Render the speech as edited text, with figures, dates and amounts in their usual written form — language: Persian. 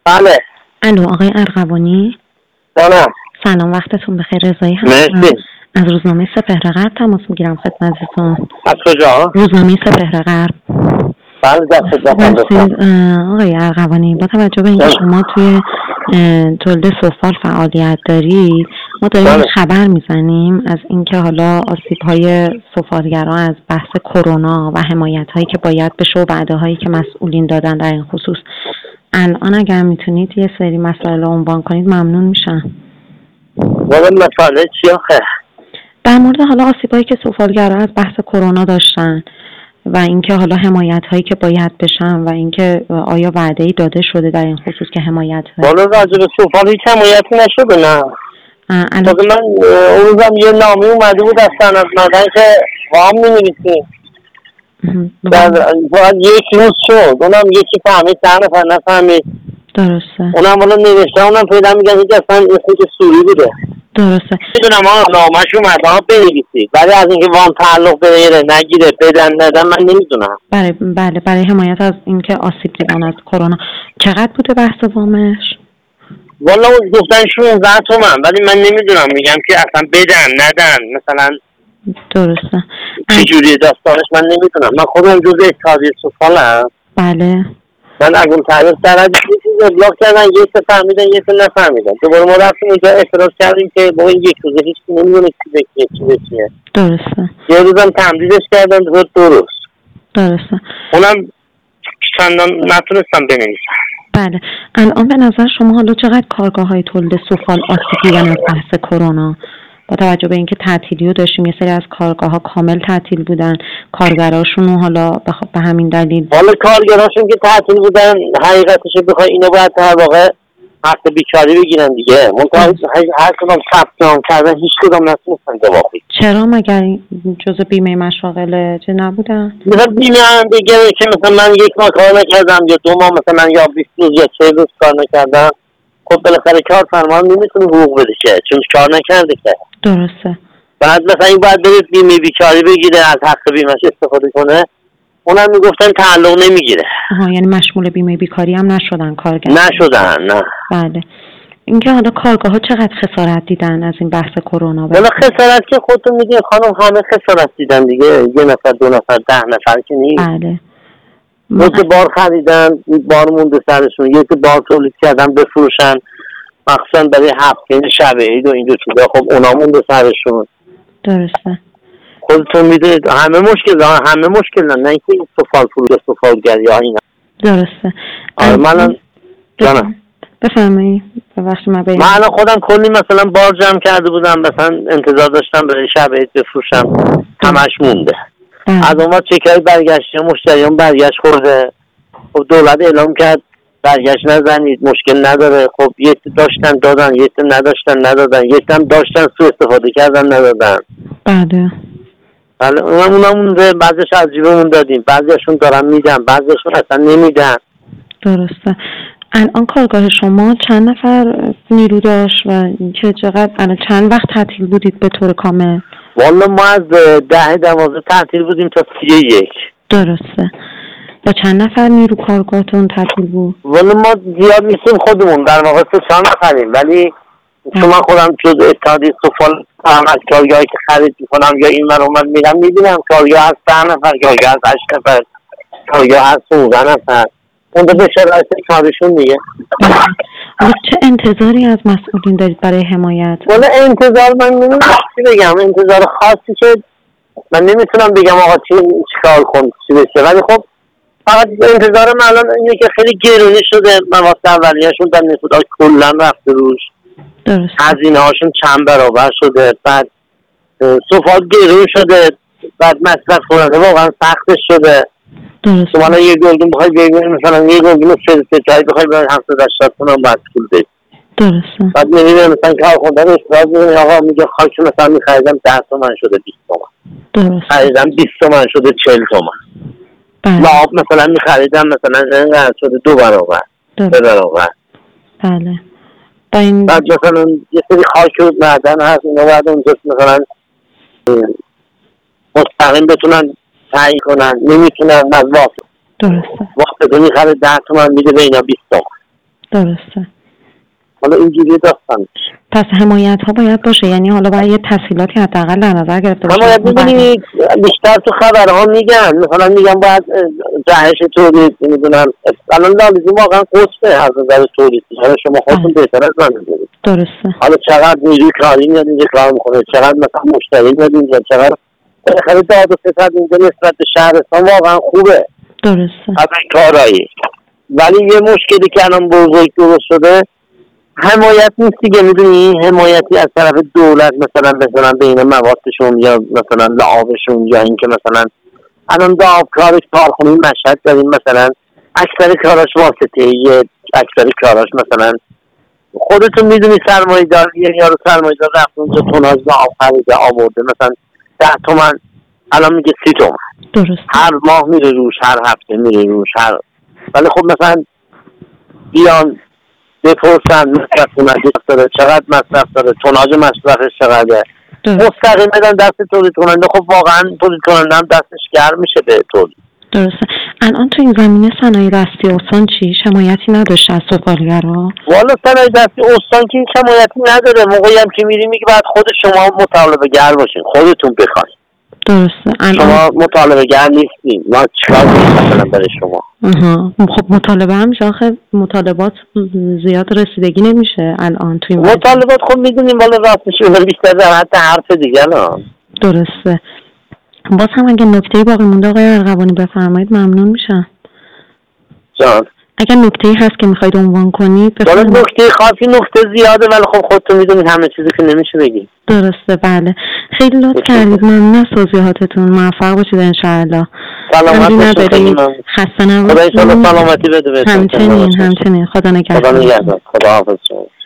بله. الو آقای ارغوانی. سلام. سلام، وقتتون بخیر. رضایی مرسی. از روزنامه سپهر غرب تماس میگیرم خدمتتون. از کجا؟ روزنامه سپهر غرب. بله آقای ارغوانی، با توجه به اینکه شما توی تولید سفال فعالیت دارید، ما داریم خبر میزنیم از اینکه حالا آسیب‌های سفالگران از بحث کرونا و حمایت‌هایی که باید بشه و وعده‌هایی که مسئولین دادن در این خصوص، الان اگر میتونید یه سری مسائل رو عنوان کنید ممنون میشم. والا مسئله چی آخه؟ در مورد حالا آسیب‌هایی که سفالگران از بحث کرونا داشتن و اینکه حالا حمایت‌هایی که باید بشن و اینکه آیا وعده‌ای داده شده در این خصوص که حمایت ها. والا راجع به سفال هیچ حمایتی نشده. نه. من اون روزم یه نامه اومده بود از سند مدن که وام می‌نویسیم. باید یک روز شد. اونم یکی فهمید، چند نفر نفهمید. درسته. اونم والا نوشته، اونم پیدا میگن که اصلا خود سوری بوده. درسته. میدونم نامش اومده ها بنویسید، ولی از اینکه وام تعلق بگیره نگیره بدن ندن من نمیدونم. بله برای حمایت از اینکه آسیب دیدن از کرونا. چقدر بوده بحث وامش؟ والا گفتن 16 تومن، ولی من نمیدونم، میگم که اصلا بدن ندن مثلا. درسته. چه جوریه داستانش من نمیدونم. من خودم جزء اتحادیه سفالم. بله. من اگه تعریف درد یه چیز ابلاغ کردن، یه سه فهمیدن یه سه نفهمیدن. دوباره ما رفتیم اونجا اعتراض کردیم که با این یک روزه هیچ نمیدونه چی به چیه. درسته. یه روزم تمدیدش کردن درست. درسته. اونم چندان نتونستم بنویسم. بله. الان به نظر شما حالا چقدر کارگاه‌های تولید سفال آسیب دیدن از بحث کرونا؟ با توجه به اینکه تعطیلیو داشتیم، یه سری از کارگاه‌ها کامل تعطیل بودن، کارگراشون حالا به همین دلیل. حالا کارگراشون که تعطیل بودن، حقیقتش بخوای اینو باید در واقع حق بیکاری بگیرن دیگه. منتها هر کدوم ثبت نام کردن هیچ کدوم نتونستن جواب بدن. چرا مگر جزء بیمه مشاغل چه نبودن؟ مثلا بیمه دیگه که مثلا من یک ماه کار نکردم یا 2 ماه، مثلا یا 20 روز یا 40 روز کار نکردم، خب بالاخره کارفرما نمیتونه حقوق بده که، چون کار نکرده که. درسته. بعد مثلا این باید بره بیمه بیکاری بگیره، از حق بیمهش استفاده کنه. اونم میگفتن تعلق نمیگیره. یعنی مشمول بیمه بیکاری هم نشدن کارگر؟ نشدن، نه. بله. اینکه حالا کارگاه‌ها چقدر خسارت دیدن از این بحث کرونا؟ والا خسارت که خودتون میدین خانم، همه خسارت دیدن دیگه. 1 نفر 2 نفر 10 نفر که نیست. بله. یکی بار خریدن، بار مونده سرشون، یکی بار تولید کردن بفروشن، مخصوصا برای هفته شب عید و اینجور چیزا. خب اونا مونده سرشون. درسته. خودتون میدونید همه مشکل نه اینکه سفال فروش سفالگری ها اینا. درسته. من جانم بفرمایید. من الان خودم کلی مثلا بار جمع کرده بودم، مثلا انتظار داشتم برای شب عید بفروشم، همش مونده. از اون وقت چکای برگشتی مشتریان برگشت خورده. خب دولت اعلام کرد برگشت نزنید، مشکل نداره. خب یکی داشتن دادن، یکی نداشتن ندادن، یکی هم داشتن سوء استفاده کردن ندادن. بله اونم مونده. بعضیش از جیبمون دادیم، بعضیشون دارن میدن، بعضیشون اصلا نمیدن. درسته. الان کارگاه شما چند نفر نیرو داشت و چقدر الان چند وقت تعطیل بودید به طور کامل؟ والا ما از 10-12 تعطیل بودیم تا 31. درسته. با چند نفر نیرو کارگاهتون تعطیل بود؟ والا ما زیاد نیستیم، خودمون در واقع 3-4 نفریم، ولی چون من خودم جز اتحادیه سفال از کارگاهی که خرید میکنم یا این من اومد میرم میبینم کارگاه از 10 نفر، کارگاه از 8 نفر، کارگاه از 15 نفر. اون به شرایط کارشون دیگه. چه انتظاری از مسئولین دارید برای حمایت؟ والا انتظار من نمیدونم چی بگم. انتظار خاصی که من نمیتونم بگم آقا چیکار کن چی بشه، ولی خب فقط انتظار من الان اینه که خیلی گرونی شده. مواد اولیه‌شون در نفوذ کلا رفته روش. درست. هزینه هاشون چند برابر شده. بعد سفال گرون شده. بعد مصرف کننده واقعا سختش شده. درست. شما یه گلدون بخوای بگیری مثلا یه گلدون 30 تایی بخوای برای 70-80 تومن باید پول بدی. درسته. بعد می‌بینی مثلا کارخوندن اصلاح می‌کنه آقا میگه خاک مثلا می‌خریدم 10 تومن شده 20 تومن. درست. خریدم 20 تومن شده 40 تومن. بله. لعاب مثلا می‌خریدم مثلا اینقدر شده 2 برابر. 3 برابر. بله. بعد مثلا یه سری خاک و معدن هست اینا بعد اونجا مثلا مستقیم بتونن تعیین کنن، نمیتونن از واسه. درسته. واسه می‌خره 10 تومن میده به اینا 20 تومن. درسته. حالا اینجوری داستان. پس حمایت ها باید باشه، یعنی حالا باید یه تسهیلاتی حداقل در نظر گرفته باشه. حمایت می‌بینید بیشتر تو خبرها میگن، مثلا میگن باید جهش تولید، نمیدونم الان لازم واقعا قصه هر نظر تولید. حالا شما خودتون بهتر از من می‌دونید. درسته. حالا چقدر نیروی کاری میاد اینجا کار میکنه، چقدر مثلا مشتری میاد اینجا، چقدر بالاخره داد و ستد اینجا نسبت به شهرستان واقعا خوبه. درسته. از این کارایی. ولی یه مشکلی که الان بزرگ درست شده حمایت نیست دیگه، میدونی حمایتی از طرف دولت مثلا بین موادشون یا مثلا لعابشون، یا اینکه مثلا الان کارش کارخونه مشهد داریم مثلا اکثر کاراش واسطه‌ایه، اکثر کاراش مثلا خودتون میدونی سرمایه‌دار یارو سرمایه‌دار رفت اونجا توناژ لعاب خریده آورده مثلا 10 تومن الان میگه 30 تومن. درست. هر ماه میره روش، هر هفته میره روش، ولی خب مثلا بیان بپرسن مصرف کننده داره چقدر مصرف داره، توناژ مصرفش چقدره، مستقیم بدن دست تولید کننده. خب واقعا تولید کننده هم دستش گرم میشه به تولید. درسته. الان تو این زمینه صنایع دستی استان چی؟ حمایتی نداشته از سفالگرا؟ والا صنایع دستی استان که هیچ حمایتی نداره. موقعی هم که میری میگه بعد خود شما مطالبه گر باشین، خودتون بخواین. درسته. شما مطالبه گر نیستین، ما چیکار کنیم مثلا برای شما؟ خب مطالبه هم میشه، آخه مطالبات زیاد رسیدگی نمیشه الان توی مطالبات. خب میدونیم والا راستش بیشتر در حد حرف دیگه نه. درسته. باز هم اگه نکته‌ای باقی مونده آقای ارغوانی بفرمایید ممنون میشم. جان اگر نکته‌ای هست که میخواید عنوان کنید بفرمایید. نکته خاصی نکته زیاده ولی خب خودتون میدونید همه چیزی که نمیشه بگید. درسته. بله خیلی لطف کردید، ممنون از توضیحاتتون. موفق باشید ان شاء الله. سلامت باشید. خسته نباشید. خدا ان شاء الله سلامتی بده. همچنین خدا نگهدار. خدا حافظ.